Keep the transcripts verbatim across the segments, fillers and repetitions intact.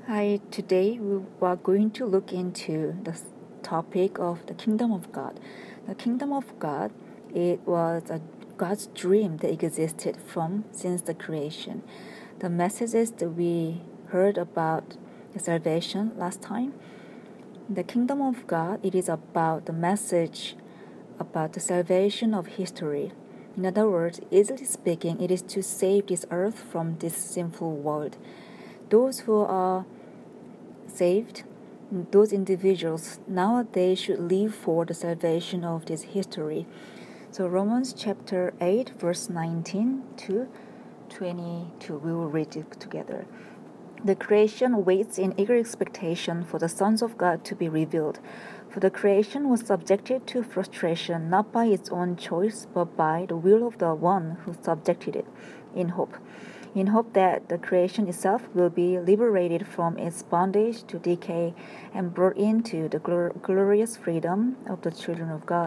Hi, today we are going to look into the topic of the kingdom of God. The kingdom of God, it was a God's dream that existed from since the creation. The messages that we heard about the salvation last time, the kingdom of God, it is about the message about the salvation of history. In other words, easily speaking, it is to save this earth from this sinful world. Those who are saved, those individuals nowadays should live for the salvation of this history. So Romans chapter eight, verse nineteen to twenty-two, we will read it together. The creation waits in eager expectation for the sons of God to be revealed. For the creation was subjected to frustration not by its own choice, but by the will of the one who subjected it, in hope. In hope that the creation itself will be liberated from its bondage to decay and brought into the glor- glorious freedom of the children of God.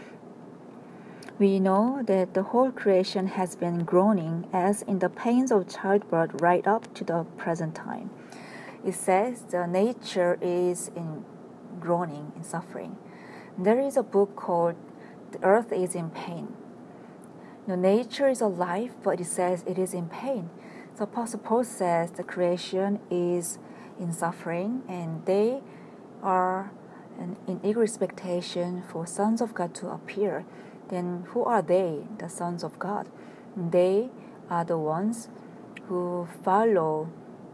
We know that the whole creation has been groaning as in the pains of childbirth right up to the present time. It says the nature is in groaning, in suffering. There is a book called The Earth is in Pain. The nature is alive, but it says it is in pain. So Apostle Paul says the creation is in suffering, and they are in, in eager expectation for sons of God to appear. Then who are they, the sons of God? They are the ones who follow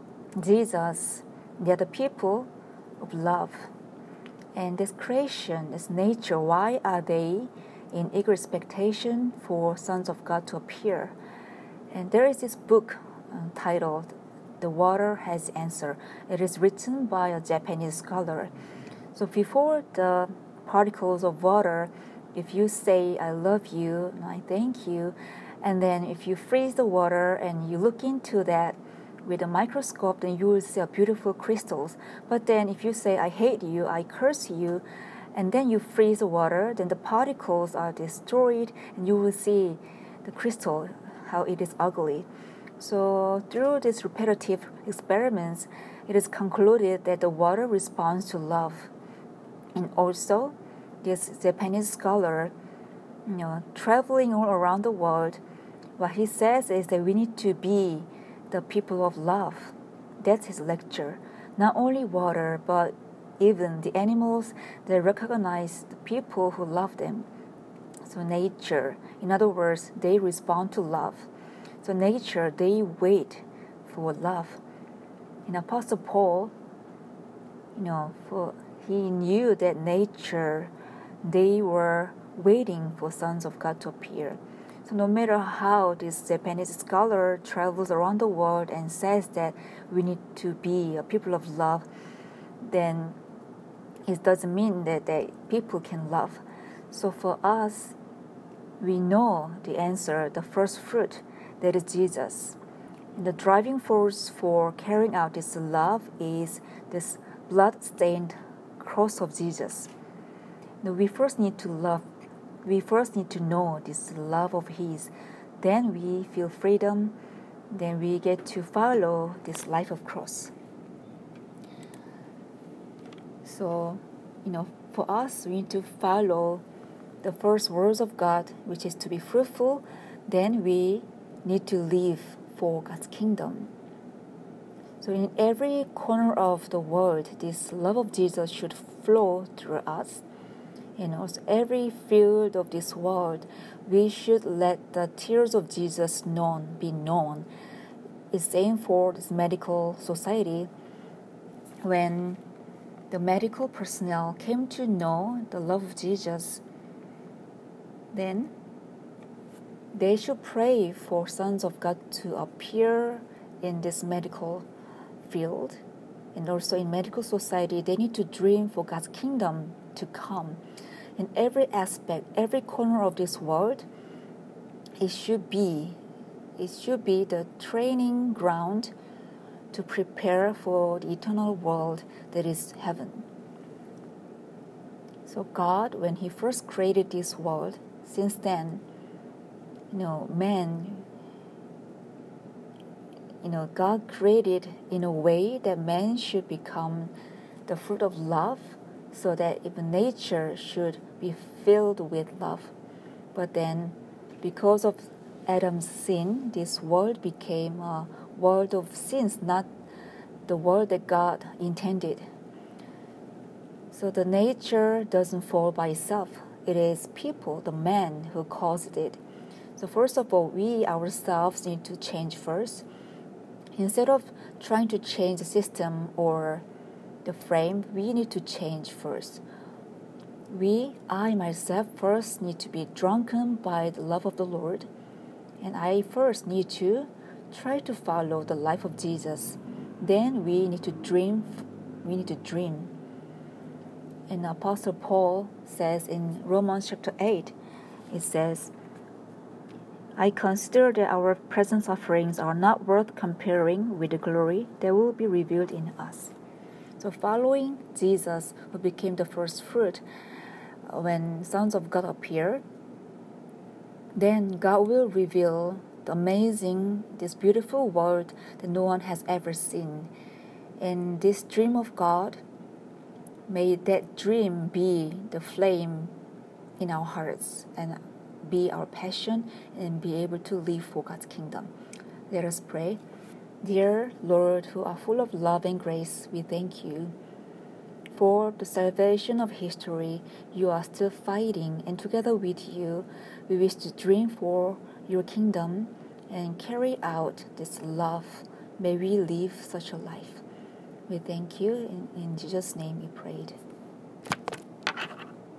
Jesus. They are the people of love. And this creation, this nature, why are they in eager expectation for sons of God to appear? And there is this book uh, titled The Water Has Answer. It is written by a Japanese scholar. So before the particles of water, if you say, I love you, and I thank you, and then if you freeze the water and you look into that with a microscope, then you will see beautiful crystals. But then if you say, I hate you, I curse you, and then you freeze the water, then the particles are destroyed, and you will see the crystal, how it is ugly. So through these repetitive experiments, it is concluded that the water responds to love. And also, this Japanese scholar, you know, traveling all around the world, what he says is that we need to be the people of love. That's his lecture. Not only water, but even the animals, they recognize the people who love them. So nature, in other words, they respond to love. So nature, they wait for love. In Apostle Paul, you know, for he knew that nature, they were waiting for sons of God to appear. So no matter how this Japanese scholar travels around the world and says that we need to be a people of love, then it doesn't mean that, that people can love. So for us, we know the answer, the first fruit, that is Jesus. And the driving force for carrying out this love is this blood-stained cross of Jesus. Now we first need to love, we first need to know this love of His. Then we feel freedom, then we get to follow this life of cross. So, you know, for us, we need to follow the first words of God, which is to be fruitful. Then we need to live for God's kingdom. So in every corner of the world, this love of Jesus should flow through us. And also every field of this world, we should let the tears of Jesus known be known. It's same for this medical society. When the medical personnel came to know the love of Jesus, then they should pray for sons of God to appear in this medical field. And also in medical society, they need to dream for God's kingdom to come. In every aspect, every corner of this world, it should be, it should be the training ground to prepare for the eternal world that is heaven. So God, when He first created this world, since then, you know, man you know, God created in a way that man should become the fruit of love, so that even nature should be filled with love. But then, because of Adam's sin, this world became a world of sins, not the world that God intended. So the nature doesn't fall by itself. It is people, the man, who caused it. So first of all, we ourselves need to change first. Instead of trying to change the system or the frame, we need to change first. We, I myself, first need to be drunken by the love of the Lord. And I first need to try to follow the life of Jesus. Then we need to dream. We need to dream. And Apostle Paul says in Romans chapter eight, it says, I consider that our present sufferings are not worth comparing with the glory that will be revealed in us. So following Jesus, who became the first fruit, when sons of God appear, then God will reveal the amazing, this beautiful world that no one has ever seen. And this dream of God, may that dream be the flame in our hearts and be our passion and be able to live for God's kingdom. Let us pray. Dear Lord, who are full of love and grace, we thank you for the salvation of history. You are still fighting, and together with you, we wish to dream for your kingdom and carry out this love. May we live such a life. We thank you. In, in Jesus' name we prayed.